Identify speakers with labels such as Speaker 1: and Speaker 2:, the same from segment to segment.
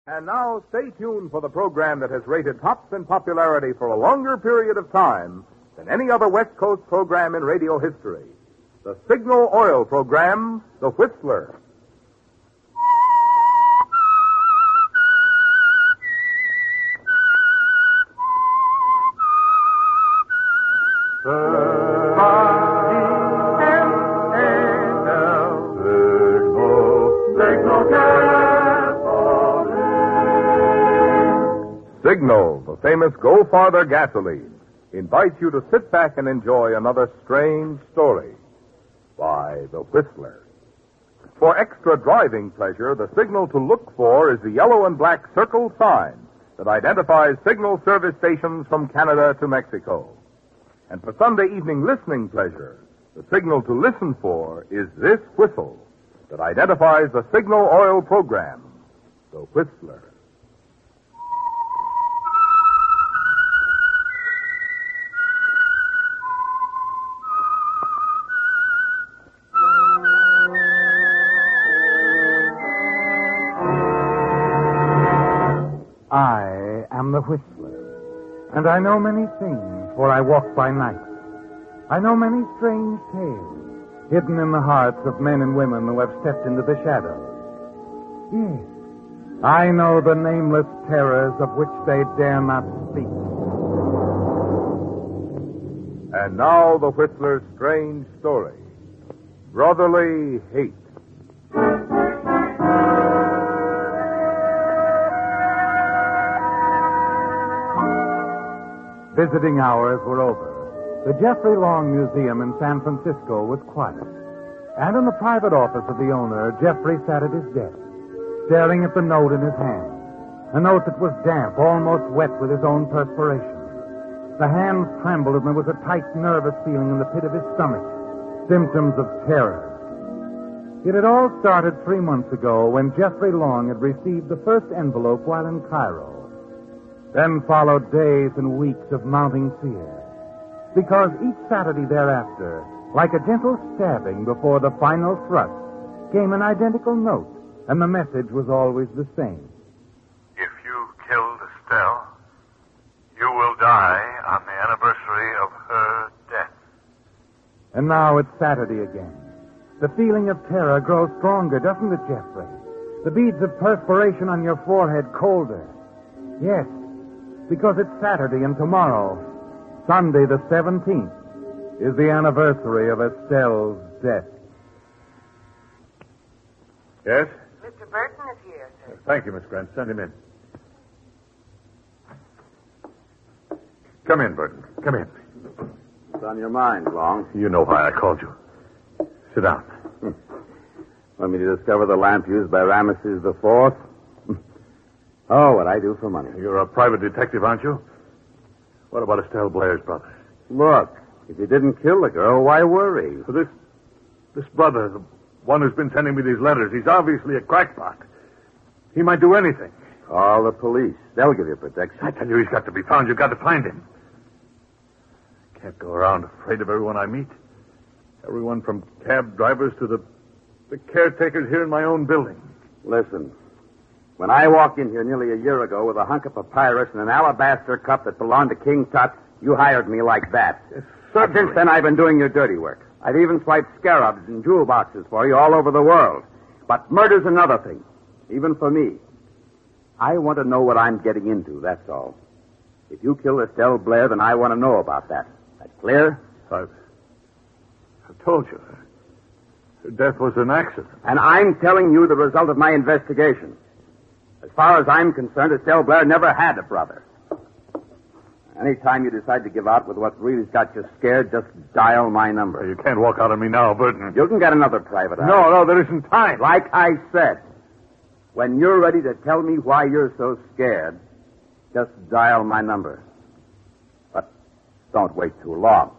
Speaker 1: And now, stay tuned for the program that has rated tops in popularity for a longer period of time than any other West Coast program in radio history. The Signal Oil program, The Whistler. Signal, the famous Go Farther gasoline, invites you to sit back and enjoy another strange story by The Whistler. For extra driving pleasure, the signal to look for is the yellow and black circle sign that identifies signal service stations from Canada to Mexico. And for Sunday evening listening pleasure, the signal to listen for is this whistle that identifies the Signal Oil program, The Whistler.
Speaker 2: I am the Whistler, and I know many things, for I walk by night. I know many strange tales, hidden in the hearts of men and women who have stepped into the shadows. Yes, I know the nameless terrors of which they dare not speak.
Speaker 1: And now the Whistler's strange story, Brotherly Hate.
Speaker 2: Visiting hours were over. The Jeffrey Long Museum in San Francisco was quiet. And in the private office of the owner, Jeffrey sat at his desk, staring at the note in his hand. A note that was damp, almost wet with his own perspiration. The hands trembled and there was a tight, nervous feeling in the pit of his stomach. Symptoms of terror. It had all started 3 months ago when Jeffrey Long had received the first envelope while in Cairo. Then followed days and weeks of mounting fear. Because each Saturday thereafter, like a gentle stabbing before the final thrust, came an identical note, and the message was always the same.
Speaker 3: If you killed Estelle, you will die on the anniversary of her death.
Speaker 2: And now it's Saturday again. The feeling of terror grows stronger, doesn't it, Jeffrey? The beads of perspiration on your forehead colder. Yes, because it's Saturday and tomorrow, Sunday the 17th, is the anniversary of Estelle's death.
Speaker 4: Yes?
Speaker 5: Mr. Burton is here, sir.
Speaker 4: Thank you, Miss Grant. Send him in. Come in, Burton. Come in.
Speaker 6: What's on your mind, Long?
Speaker 4: You know why I called you. Sit down.
Speaker 6: Want me to discover the lamp used by Ramesses IV? Oh, what I do for money.
Speaker 4: You're a private detective, aren't you? What about Estelle Blair's brother?
Speaker 6: Look, if you didn't kill the girl, why worry?
Speaker 4: So this brother, the one who's been sending me these letters, he's obviously a crackpot. He might do anything.
Speaker 6: Call the police. They'll give you protection.
Speaker 4: I tell you, he's got to be found. You've got to find him. Can't go around afraid of everyone I meet. Everyone from cab drivers to the caretakers here in my own building.
Speaker 6: Listen, when I walked in here nearly a year ago with a hunk of papyrus and an alabaster cup that belonged to King Tut, you hired me like that.
Speaker 4: Yes,
Speaker 6: Since then, I've been doing your dirty work. I've even swiped scarabs and jewel boxes for you all over the world. But murder's another thing, even for me. I want to know what I'm getting into, that's all. If you kill Estelle Blair, then I want to know about that. That clear?
Speaker 4: I've told you. Her death was an accident.
Speaker 6: And I'm telling you the result of my investigation. As far as I'm concerned, Estelle Blair never had a brother. Anytime you decide to give out with what really's got you scared, just dial my number.
Speaker 4: You can't walk out on me now, Burton.
Speaker 6: You can get another private eye.
Speaker 4: No, there isn't time.
Speaker 6: Like I said, when you're ready to tell me why you're so scared, just dial my number. But don't wait too long.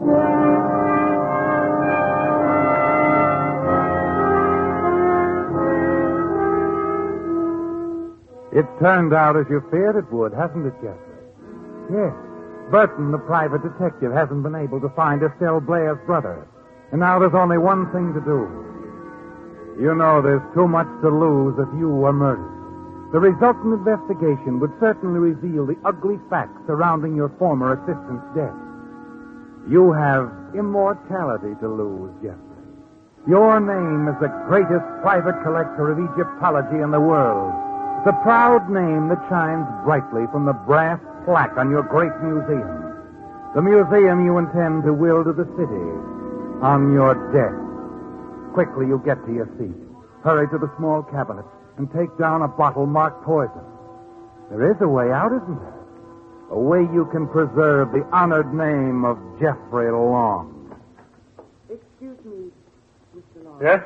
Speaker 2: It's turned out as you feared it would, hasn't it, Jeffrey? Yes. Burton, the private detective, hasn't been able to find Estelle Blair's brother. And now there's only one thing to do. You know there's too much to lose if you were murdered. The resultant investigation would certainly reveal the ugly facts surrounding your former assistant's death. You have immortality to lose, Jeffrey. Your name is the greatest private collector of Egyptology in the world. The proud name that shines brightly from the brass plaque on your great museum. The museum you intend to will to the city on your death. Quickly, you get to your seat. Hurry to the small cabinet and take down a bottle marked poison. There is a way out, isn't there? A way you can preserve the honored name of Jeffrey Long.
Speaker 5: Excuse me, Mr. Long.
Speaker 4: Yes?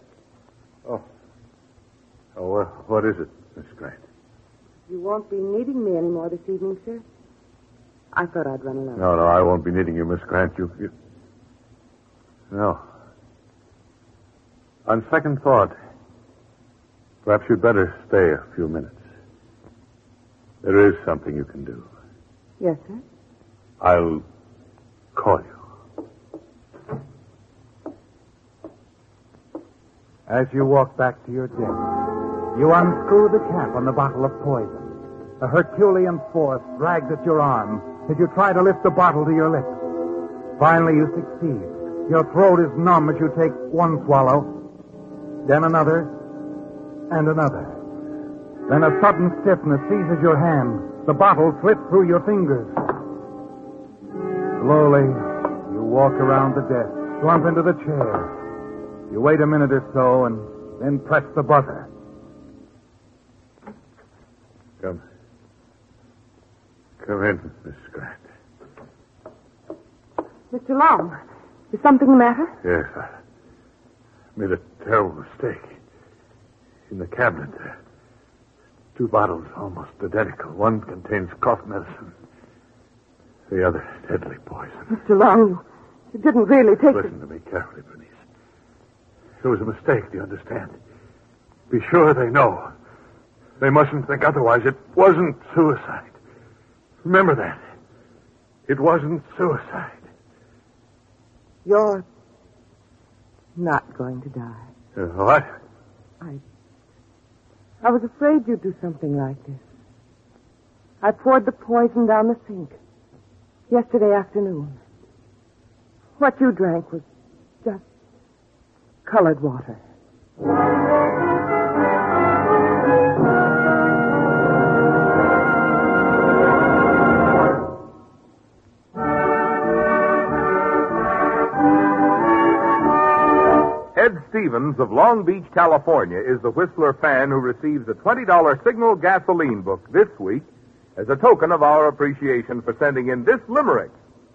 Speaker 4: Oh, what is it, Miss Grant?
Speaker 5: You won't be needing me anymore this evening, sir. I thought I'd run alone.
Speaker 4: No, I won't be needing you, Miss Grant. You... No. On second thought, perhaps you'd better stay a few minutes. There is something you can do.
Speaker 5: Yes, sir?
Speaker 4: I'll call you.
Speaker 2: As you walk back to your desk, you unscrew the cap on the bottle of poison. A Herculean force drags at your arm as you try to lift the bottle to your lips. Finally, you succeed. Your throat is numb as you take one swallow, then another, and another. Then a sudden stiffness seizes your hand. The bottle slips through your fingers. Slowly, you walk around the desk, slump into the chair. You wait a minute or so and then press the buzzer.
Speaker 4: Come in, Miss Grant.
Speaker 5: Mr. Long, is something the matter?
Speaker 4: Yes, I made a terrible mistake. In the cabinet, there. 2 bottles almost identical. One contains cough medicine. The other, deadly poison.
Speaker 5: Mr. Long, you didn't really take
Speaker 4: Listen to me carefully, Bernice. It was a mistake, do you understand? Be sure they know. They mustn't think otherwise. It wasn't suicide. Remember that. It wasn't suicide.
Speaker 5: You're not going to die.
Speaker 4: What?
Speaker 5: I was afraid you'd do something like this. I poured the poison down the sink yesterday afternoon. What you drank was just colored water.
Speaker 1: Ed Stevens of Long Beach, California, is the Whistler fan who receives a $20 Signal gasoline book this week as a token of our appreciation for sending in this limerick.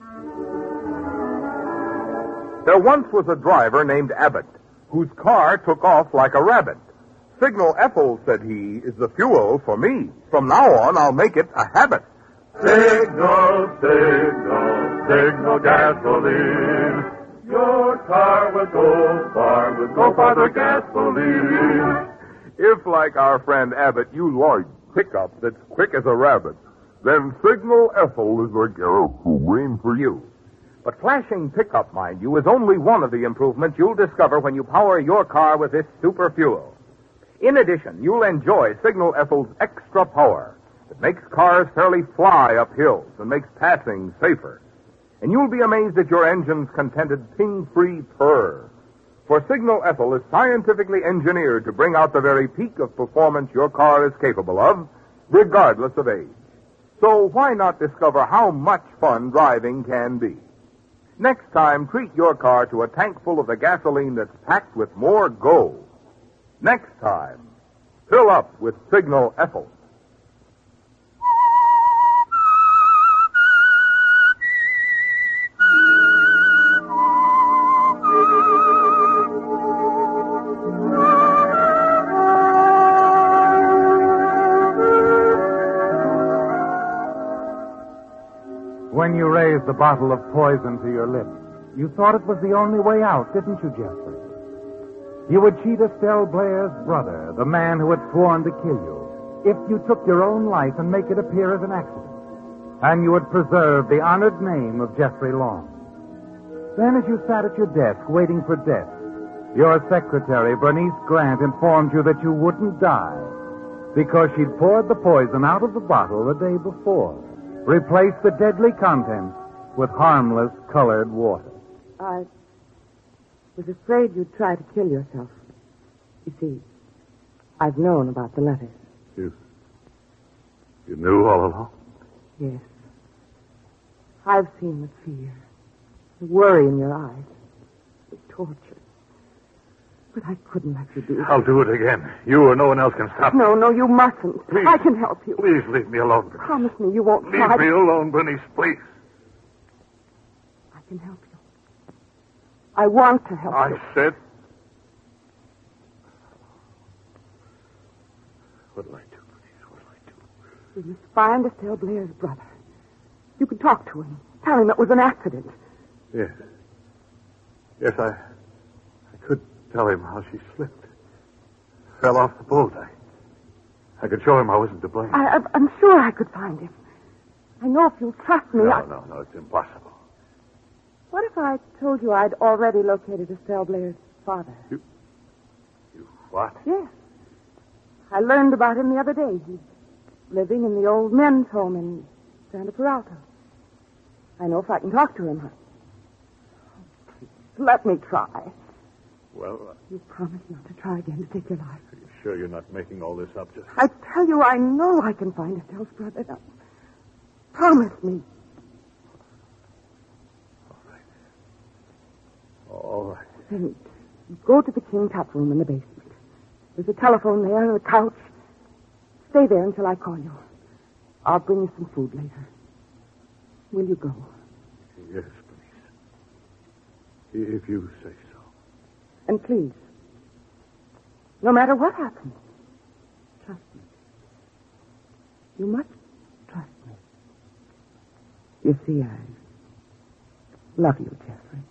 Speaker 1: There once was a driver named Abbott whose car took off like a rabbit. Signal Ethel, said he, is the fuel for me. From now on, I'll make it a habit.
Speaker 3: Signal, signal, signal gasoline. Your car will go far with no farther gasoline.
Speaker 1: If, like our friend Abbott, you like pickup that's quick as a rabbit, then Signal Ethel is the gasoline for you. But flashing pickup, mind you, is only one of the improvements you'll discover when you power your car with this super fuel. In addition, you'll enjoy Signal Ethel's extra power that makes cars fairly fly up hills and makes passing safer. And you'll be amazed at your engine's contented ping-free purr. For Signal Ethel is scientifically engineered to bring out the very peak of performance your car is capable of, regardless of age. So why not discover how much fun driving can be? Next time, treat your car to a tank full of the gasoline that's packed with more go. Next time, fill up with Signal Ethel.
Speaker 2: When you raised the bottle of poison to your lips, you thought it was the only way out, didn't you, Jeffrey? You would cheat Estelle Blair's brother, the man who had sworn to kill you, if you took your own life and make it appear as an accident. And you would preserve the honored name of Jeffrey Long. Then, as you sat at your desk waiting for death, your secretary, Bernice Grant, informed you that you wouldn't die. because she'd poured the poison out of the bottle the day before, replaced the deadly contents with harmless colored water.
Speaker 5: I was afraid you'd try to kill yourself. You see, I've known about the letters.
Speaker 4: You knew all along?
Speaker 5: Yes. I've seen the fear, the worry in your eyes, the torture. But I couldn't let you do it.
Speaker 4: I'll do it again. You or no one else can stop me.
Speaker 5: No, you mustn't.
Speaker 4: Please.
Speaker 5: I can help you.
Speaker 4: Please leave me alone, Bernice.
Speaker 5: Promise me you won't
Speaker 4: Leave
Speaker 5: try
Speaker 4: me alone, Bernice, please.
Speaker 5: I can help you. I want to help you.
Speaker 4: I said... What'll I do, Bernice? What'll I do?
Speaker 5: You must find Estelle Blair's brother. You can talk to him. Tell him it was an accident.
Speaker 4: Yes. Yes, I could tell him how she slipped. Fell off the boat. I could show him I wasn't to blame.
Speaker 5: I'm sure I could find him. I know if you'll trust me.
Speaker 4: No, it's impossible.
Speaker 5: What if I told you I'd already located Estelle Blair's father?
Speaker 4: You what?
Speaker 5: Yes. I learned about him the other day. He's living in the old men's home in Santa Peralta. I know if I can talk to him. Please, let me try.
Speaker 4: Well,
Speaker 5: You promise not to try again to take your life.
Speaker 4: are you sure you're not making all this up just...
Speaker 5: I tell you, I know I can find Estelle's brother. Now, promise me.
Speaker 4: All right.
Speaker 5: Then go to the King Tut room in the basement. There's a telephone there and a couch. Stay there until I call you. I'll bring you some food later. Will you go?
Speaker 4: Yes, please. If you say so.
Speaker 5: And please, no matter what happens, trust me. You must trust me. You see, I love you, Jeffrey.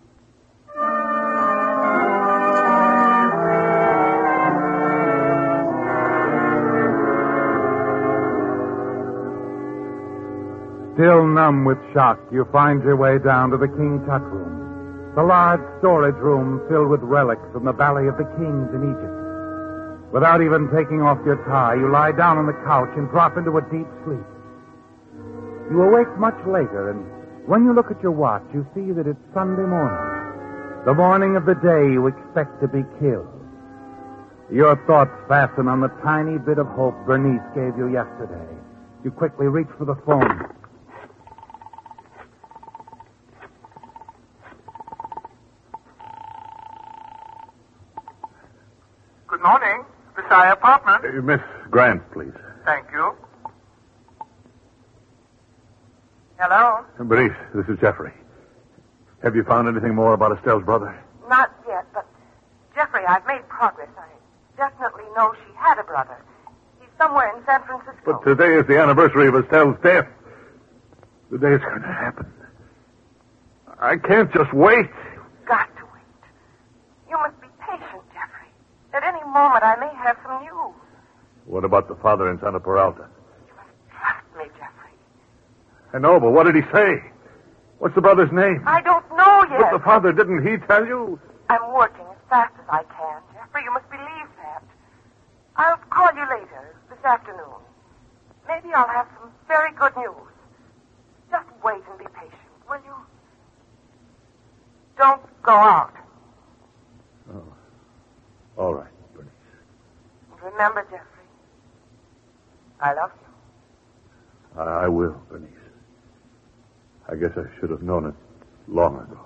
Speaker 2: Still numb with shock, you find your way down to the King Tut room, the large storage room filled with relics from the Valley of the Kings in Egypt. Without even taking off your tie, you lie down on the couch and drop into a deep sleep. You awake much later, and when you look at your watch, you see that it's Sunday morning, the morning of the day you expect to be killed. Your thoughts fasten on the tiny bit of hope Bernice gave you yesterday. You quickly reach for the phone.
Speaker 3: Good morning. Visaya apartment.
Speaker 4: Miss Grant, please.
Speaker 3: Thank you. Hello?
Speaker 4: Bernice, this is Jeffrey. Have you found anything more about Estelle's brother?
Speaker 7: Not yet, but Jeffrey, I've made progress. I definitely know she had a brother. He's somewhere in San Francisco.
Speaker 4: But today is the anniversary of Estelle's death. The day it's going to happen. I can't just wait.
Speaker 7: You've got to wait. You must be patient, Jeffrey. At any moment, I may have some news.
Speaker 4: What about the father in Santa Peralta?
Speaker 7: You must trust me, Jeffrey.
Speaker 4: I know, but what did he say? What's the brother's name?
Speaker 7: I don't know yet.
Speaker 4: But the father, didn't he tell you?
Speaker 7: I'm working as fast as I can, Jeffrey. You must believe that. I'll call you later, this afternoon. Maybe I'll have some very good news. Just wait and be patient, will you? Don't go out.
Speaker 4: Oh. All right, Bernice.
Speaker 7: And remember, Jeffrey, I love you.
Speaker 4: I will, Bernice. I guess I should have known it long ago.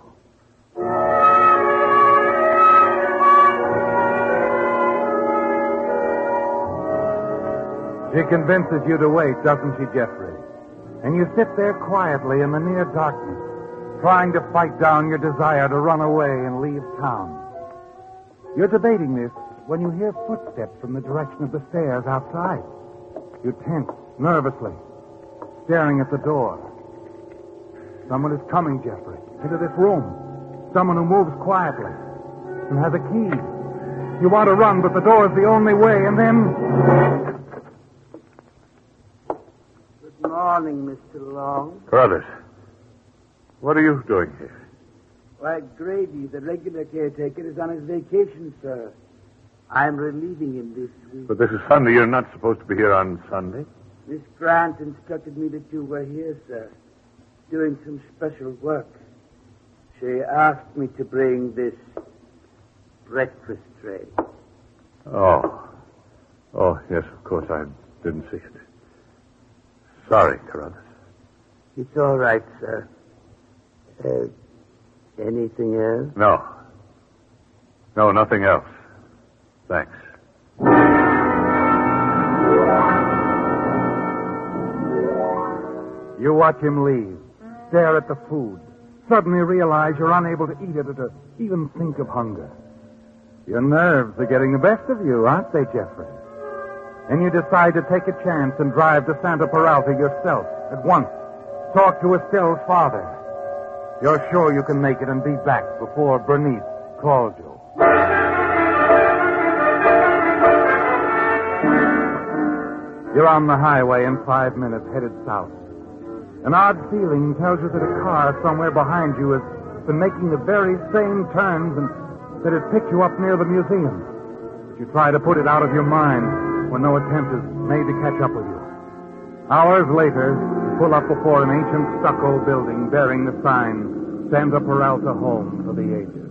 Speaker 2: She convinces you to wait, doesn't she, Jeffrey? And you sit there quietly in the near darkness, trying to fight down your desire to run away and leave town. You're debating this when you hear footsteps from the direction of the stairs outside. You tense nervously, staring at the door. Someone is coming, Jeffrey, into this room. Someone who moves quietly and has a key. You want to run, but the door is the only way, and then...
Speaker 8: Good morning, Mr. Long.
Speaker 4: Carruthers, what are you doing here?
Speaker 8: Why, Grady, the regular caretaker, is on his vacation, sir. I'm relieving him this week.
Speaker 4: But this is Sunday. You're not supposed to be here on Sunday.
Speaker 8: Miss Grant instructed me that you were here, sir, doing some special work. She asked me to bring this breakfast tray.
Speaker 4: Oh. Oh, yes, of course. I didn't see it. Sorry, Carruthers.
Speaker 8: It's all right, sir. Anything else?
Speaker 4: No. No, nothing else. Thanks.
Speaker 2: You watch him leave, stare at the food, suddenly realize you're unable to eat it or to even think of hunger. Your nerves are getting the best of you, aren't they, Jeffrey? And you decide to take a chance and drive to Santa Peralta yourself at once. Talk to Estelle's father. You're sure you can make it and be back before Bernice calls you. You're on the highway in 5 minutes, headed south. An odd feeling tells you that a car somewhere behind you has been making the very same turns and that it picked you up near the museum. But you try to put it out of your mind when no attempt is made to catch up with you. Hours later, you pull up before an ancient stucco building bearing the sign, Santa Peralta Home for the Aged.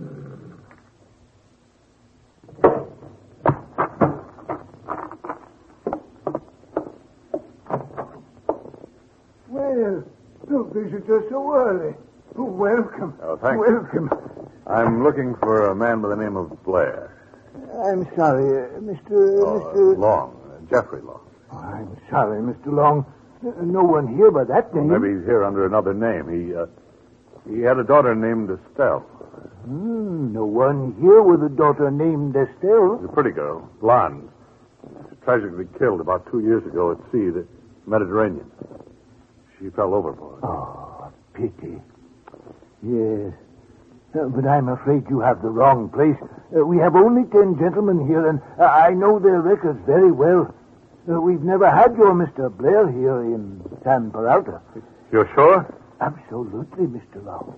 Speaker 9: Well, no visitor so early. Oh, welcome.
Speaker 4: Oh, thanks.
Speaker 9: Welcome.
Speaker 4: I'm looking for a man by the name of Blair.
Speaker 9: I'm sorry, Mr.
Speaker 4: Long. Jeffrey Long.
Speaker 9: Oh, I'm sorry, Mr. Long. No one here by that name.
Speaker 4: Maybe he's here under another name. He had a daughter named Estelle.
Speaker 9: No one here with a daughter named Estelle.
Speaker 4: She's a pretty girl, blonde. She was tragically killed about 2 years ago at sea, the Mediterranean. She fell overboard.
Speaker 9: Oh, pity. Yes. But I'm afraid you have the wrong place. We have only 10 gentlemen here, and I know their records very well. We've never had your Mr. Blair here in San Peralta.
Speaker 4: You're sure?
Speaker 9: Absolutely, Mr. Long.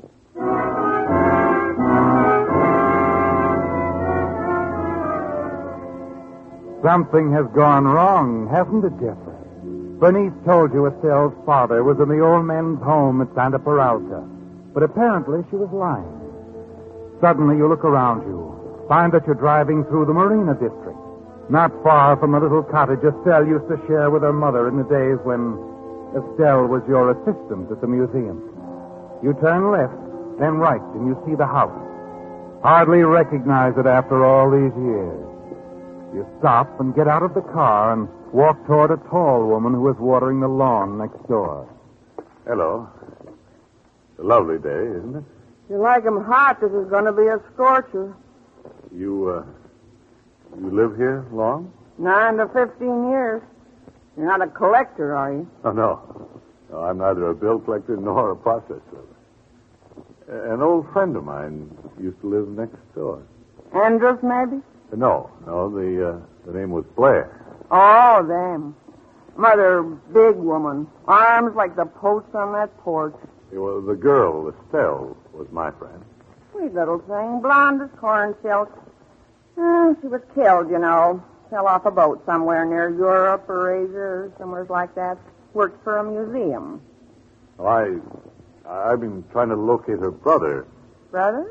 Speaker 2: Something has gone wrong, hasn't it, Jeffrey? Bernice told you Estelle's father was in the old men's home at Santa Peralta, but apparently she was lying. Suddenly you look around you, find that you're driving through the Marina district, not far from the little cottage Estelle used to share with her mother in the days when Estelle was your assistant at the museum. You turn left, then right, and you see the house. Hardly recognize it after all these years. You stop and get out of the car and walk toward a tall woman who is watering the lawn next door.
Speaker 4: Hello. It's a lovely day, isn't it?
Speaker 5: You like 'em hot, this is going to be a scorcher.
Speaker 4: You live here long?
Speaker 5: 9 to 15 years. You're not a collector, are you?
Speaker 4: Oh, no. No, I'm neither a bill collector nor a process server. An old friend of mine used to live next door.
Speaker 5: Andrews, maybe?
Speaker 4: No, the name was Blair.
Speaker 5: Oh, them. Mother, big woman. Arms like the posts on that porch.
Speaker 4: Well, the girl, Estelle, was my friend.
Speaker 5: Sweet little thing, blonde as corn silk. She was killed, you know. Fell off a boat somewhere near Europe or Asia or somewhere like that. Worked for a museum.
Speaker 4: Well, I've been trying to locate her brother.
Speaker 5: Brother?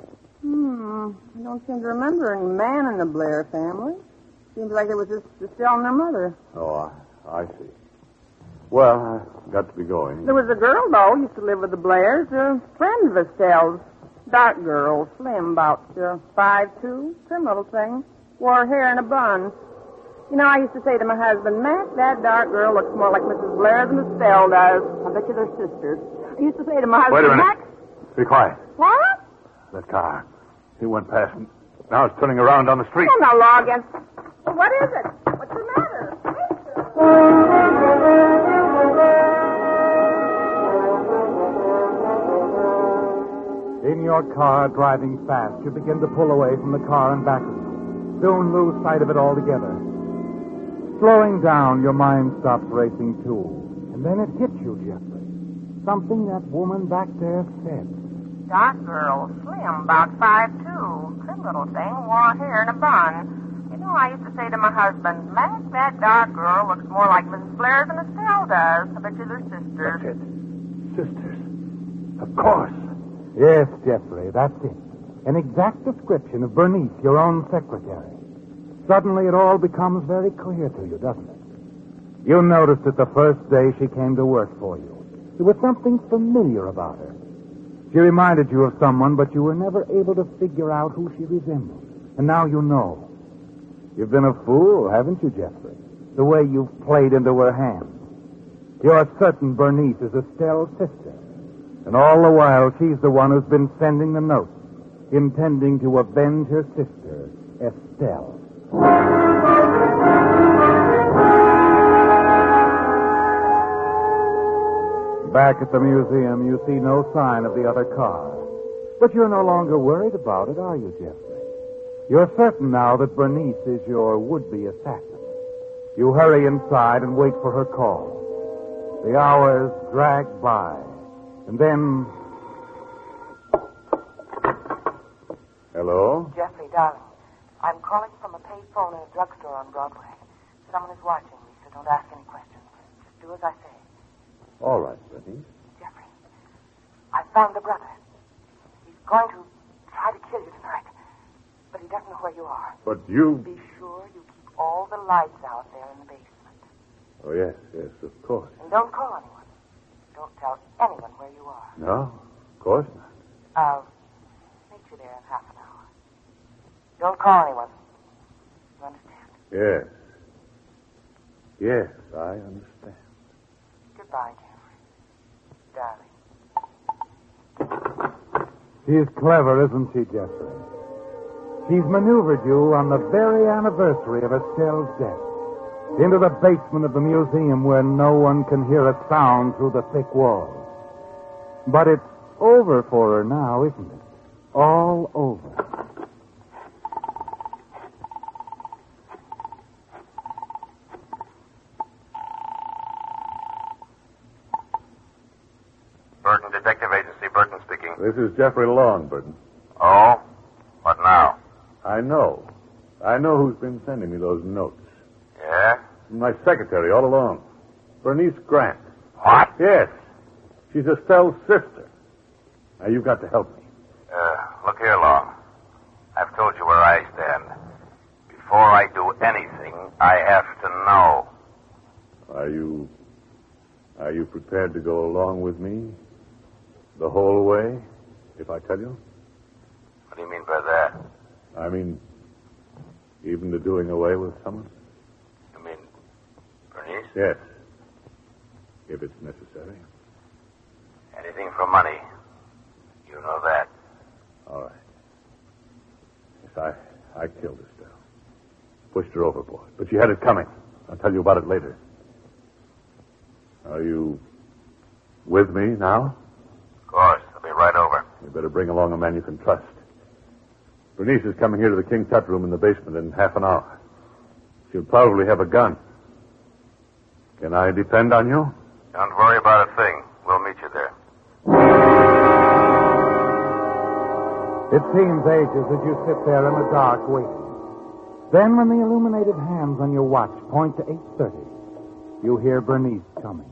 Speaker 5: I don't seem to remember any man in the Blair family. Seems like it was just Estelle and their mother.
Speaker 4: Oh, I see. Well, I've got to be going.
Speaker 5: There was a girl, though, used to live with the Blairs, a friend of Estelle's. Dark girl, slim, about 5'2", trim little thing. Wore hair in a bun. You know, I used to say to my husband, Mac, that dark girl looks more like Mrs. Blair than Estelle does. I bet you they're sisters. I used to say to my husband,
Speaker 4: Wait a minute.
Speaker 5: Mac...
Speaker 4: Be quiet.
Speaker 5: What?
Speaker 4: That car. He went past and now it's turning around down the street.
Speaker 5: Oh, no, law against... What is it? What's the matter?
Speaker 2: In your car, driving fast, you begin to pull away from the car and back of you. Soon lose sight of it altogether. Slowing down, your mind stops racing too. And then it hits you, Jeffrey. Something that woman back there said.
Speaker 7: Dark girl, slim, about 5'2", trim little thing, wore hair in a bun. You know, I used to say to my husband, Mac, that dark girl looks more like Mrs. Blair than Estelle does. I bet you they're sisters.
Speaker 4: That's it. Sisters. Of course.
Speaker 2: Yes, Jeffrey, that's it. An exact description of Bernice, your own secretary. Suddenly it all becomes very clear to you, doesn't it? You noticed it the first day she came to work for you. There was something familiar about her. She reminded you of someone, but you were never able to figure out who she resembled. And now you know. You've been a fool, haven't you, Jeffrey? The way you've played into her hands. You're certain Bernice is Estelle's sister. And all the while, she's the one who's been sending the notes, intending to avenge her sister, Estelle. Back at the museum, you see no sign of the other car. But you're no longer worried about it, are you, Jeffrey? You're certain now that Bernice is your would-be assassin. You hurry inside and wait for her call. The hours drag by, and then...
Speaker 4: Hello?
Speaker 7: Jeffrey, darling, I'm calling from a payphone in a drugstore on Broadway. Someone is watching me, so don't ask any questions. Just do as I say.
Speaker 4: All right, Bernice.
Speaker 7: Jeffrey, I found the brother. He's going to try to kill you tonight, but he doesn't know where you are.
Speaker 4: But you...
Speaker 7: Be sure you keep all the lights out there in the basement.
Speaker 4: Oh, yes, of course.
Speaker 7: And don't call anyone. Don't tell anyone where you are.
Speaker 4: No, of course not.
Speaker 7: I'll meet you there in half an hour. Don't call anyone. You understand?
Speaker 4: Yes, I understand.
Speaker 7: Goodbye, Jeffrey. Darling.
Speaker 2: She's clever, isn't she, Jeffrey? She's maneuvered you on the very anniversary of Estelle's death into the basement of the museum where no one can hear a sound through the thick walls. But it's over for her now, isn't it? All over.
Speaker 3: Burton Detective Agency, Burton speaking.
Speaker 4: This is Jeffrey Long, Burton.
Speaker 3: Oh? What now?
Speaker 4: I know who's been sending me those notes.
Speaker 3: Yeah?
Speaker 4: My secretary all along. Bernice Grant.
Speaker 3: What?
Speaker 4: Yes. She's Estelle's sister. Now, you've got to help me.
Speaker 3: Look here, Long. I've told you where I stand. Before I do anything, I have to know.
Speaker 4: Are you prepared to go along with me the whole way, if I tell you?
Speaker 3: What do you mean by that?
Speaker 4: I mean, even to doing away with someone?
Speaker 3: You mean Bernice?
Speaker 4: Yes. If it's necessary.
Speaker 3: Anything for money. You know that.
Speaker 4: All right. Yes, I killed Estelle. Pushed her overboard. But she had it coming. I'll tell you about it later. Are you with me now?
Speaker 3: Of course. I'll be right over.
Speaker 4: You better bring along a man you can trust. Bernice is coming here to the King Tut room in the basement in half an hour. She'll probably have a gun. Can I depend on you?
Speaker 3: Don't worry about a thing. We'll meet you there.
Speaker 2: It seems ages as you sit there in the dark waiting. Then when the illuminated hands on your watch point to 8:30, you hear Bernice coming.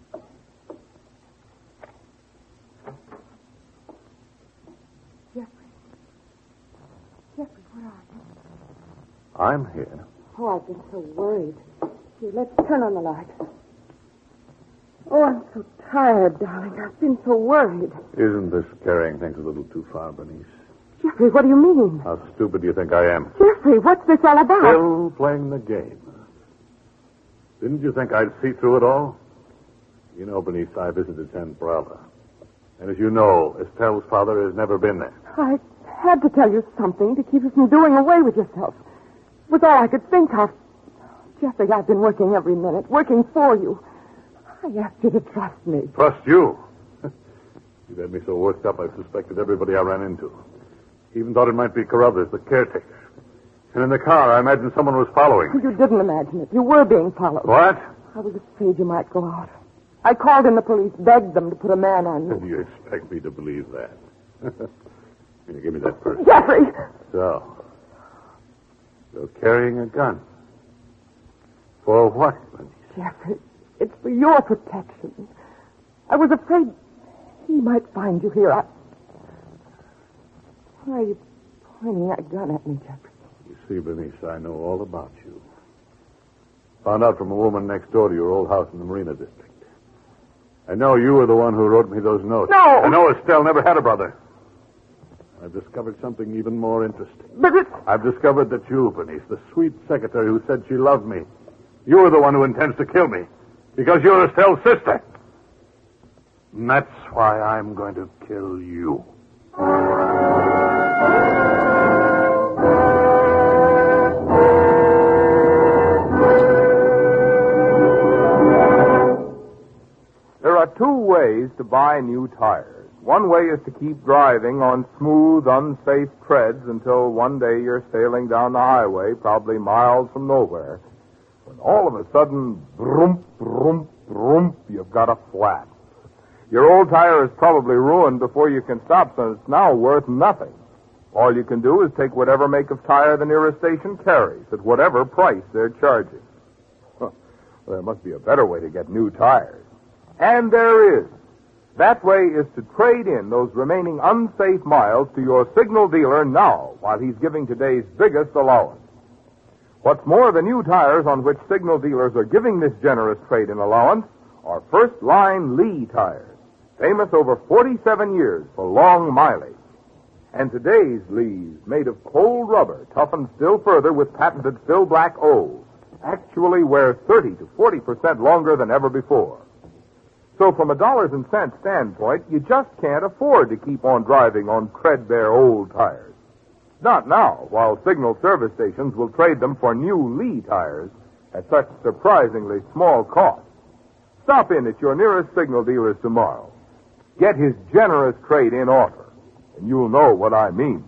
Speaker 5: Jeffrey, where are you?
Speaker 4: I'm here.
Speaker 5: Oh, I've been so worried. Here, let's turn on the light. Oh, I'm so tired, darling. I've been so worried.
Speaker 4: Isn't this carrying things a little too far, Bernice?
Speaker 5: Jeffrey, what do you mean?
Speaker 4: How stupid do you think I am?
Speaker 5: Jeffrey, what's this all about?
Speaker 4: Still playing the game. Didn't you think I'd see through it all? You know, Bernice, I visited San Brava. And as you know, Estelle's father has never been there.
Speaker 5: I had to tell you something to keep you from doing away with yourself. It was all I could think of. Jeffrey, I've been working every minute, working for you. I asked you to trust me.
Speaker 4: Trust you? You've had me so worked up, I suspected everybody I ran into. Even thought it might be Carruthers, the caretaker. And in the car, I imagined someone was following me.
Speaker 5: You didn't imagine it. You were being followed.
Speaker 4: What?
Speaker 5: I was afraid you might go out. I called in the police, begged them to put a man on you.
Speaker 4: Do you expect me to believe that? Here, give me that purse.
Speaker 5: Jeffrey!
Speaker 4: So, You're carrying a gun. For what, Bernice?
Speaker 5: Jeffrey, it's for your protection. I was afraid he might find you here. Why are you pointing that gun at me, Jeffrey?
Speaker 4: You see, Bernice, I know all about you. Found out from a woman next door to your old house in the Marina District. I know you were the one who wrote me those notes.
Speaker 5: No!
Speaker 4: I know Estelle never had a brother. I've discovered something even more interesting.
Speaker 5: But it's...
Speaker 4: I've discovered that you, Bernice, the sweet secretary who said she loved me, you're the one who intends to kill me. Because you're Estelle's sister. And that's why I'm going to kill you.
Speaker 1: There are two ways to buy new tires. One way is to keep driving on smooth, unsafe treads until one day you're sailing down the highway, probably miles from nowhere, when all of a sudden, vroom, vroom, vroom, you've got a flat. Your old tire is probably ruined before you can stop, so it's now worth nothing. All you can do is take whatever make of tire the nearest station carries, at whatever price they're charging. Well, there must be a better way to get new tires. And there is. That way is to trade in those remaining unsafe miles to your Signal dealer now, while he's giving today's biggest allowance. What's more, the new tires on which Signal dealers are giving this generous trade-in allowance are first-line Lee tires, famous over 47 years for long mileage. And today's Lees, made of cold rubber, toughened still further with patented Fill Black O, actually wear 30 to 40% longer than ever before. So from a dollars and cents standpoint, you just can't afford to keep on driving on threadbare old tires. Not now, while Signal service stations will trade them for new Lee tires at such surprisingly small cost. Stop in at your nearest Signal dealers tomorrow. Get his generous trade-in offer, and you'll know what I mean.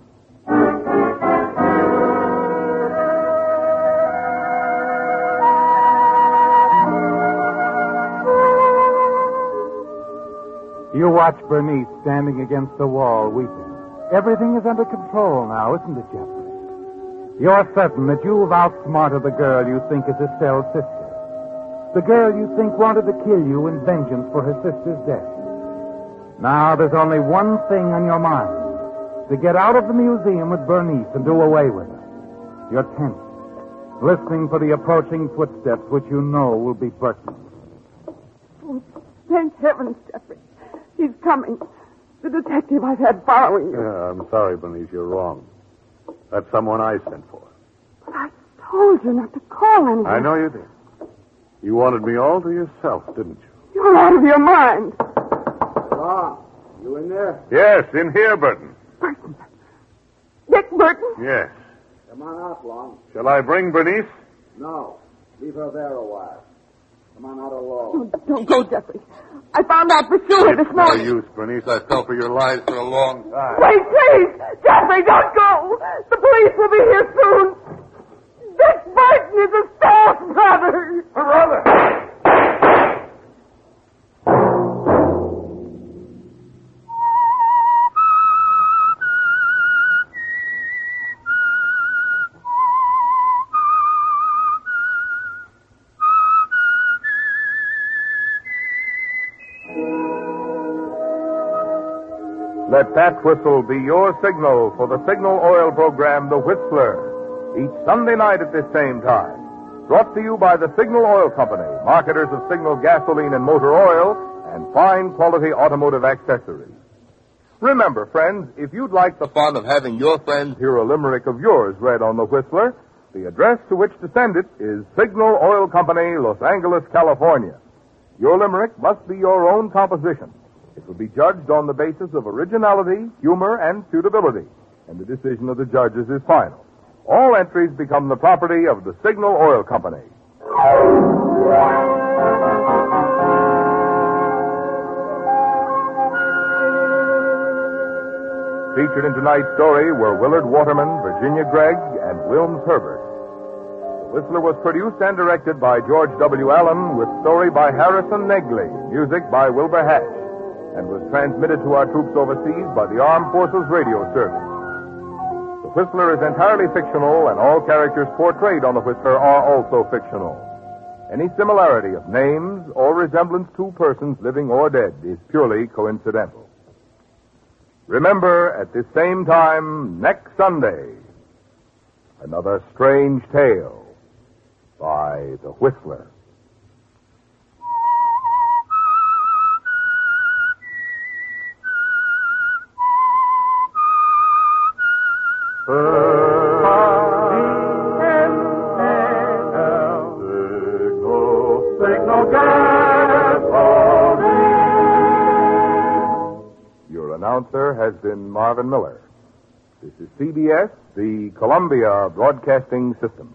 Speaker 2: You watch Bernice standing against the wall, weeping. Everything is under control now, isn't it, Jeffrey? You're certain that you've outsmarted the girl you think is Estelle's sister. The girl you think wanted to kill you in vengeance for her sister's death. Now there's only one thing on your mind. To get out of the museum with Bernice and do away with her. You're tense, listening for the approaching footsteps which you know will be Burton.
Speaker 5: Oh, thank heavens, Jeffrey. He's coming. The detective I've had following you.
Speaker 4: Yeah, I'm sorry, Bernice, you're wrong. That's someone I sent for.
Speaker 5: But I told you not to call anyone.
Speaker 4: I know you did. You wanted me all to yourself, didn't you?
Speaker 5: You're out of your mind.
Speaker 8: Ron, you in there?
Speaker 4: Yes, in here, Burton.
Speaker 5: Burton. Dick Burton?
Speaker 4: Yes.
Speaker 8: Come on out, Lon.
Speaker 4: Shall I bring Bernice?
Speaker 8: No. Leave her there a while. Come on out alone.
Speaker 5: Oh, don't go, Jeffrey. I found out for sure this
Speaker 4: It's no
Speaker 5: morning.
Speaker 4: use, Bernice. I fell for your lies for a long time.
Speaker 5: Wait, please! Jeffrey, don't go! The police will be here soon! Dick Burton is Estelle's brother!
Speaker 4: Brother!
Speaker 1: Let that whistle be your signal for the Signal Oil program, The Whistler, each Sunday night at this same time. Brought to you by the Signal Oil Company, marketers of Signal gasoline and motor oil, and fine quality automotive accessories. Remember, friends, if you'd like the fun of having your friends hear a limerick of yours read on The Whistler, the address to which to send it is Signal Oil Company, Los Angeles, California. Your limerick must be your own composition. It will be judged on the basis of originality, humor, and suitability, and the decision of the judges is final. All entries become the property of the Signal Oil Company. Featured in tonight's story were Willard Waterman, Virginia Gregg, and Wilms Herbert. The Whistler was produced and directed by George W. Allen, with story by Harrison Negley, music by Wilbur Hatch, and was transmitted to our troops overseas by the Armed Forces Radio Service. The The Whistler is entirely fictional, and all characters portrayed on The Whistler are also fictional. Any similarity of names or resemblance to persons living or dead is purely coincidental. Remember, at this same time next Sunday, another strange tale by The Whistler. Your announcer has been Marvin Miller. This is CBS, the Columbia Broadcasting System.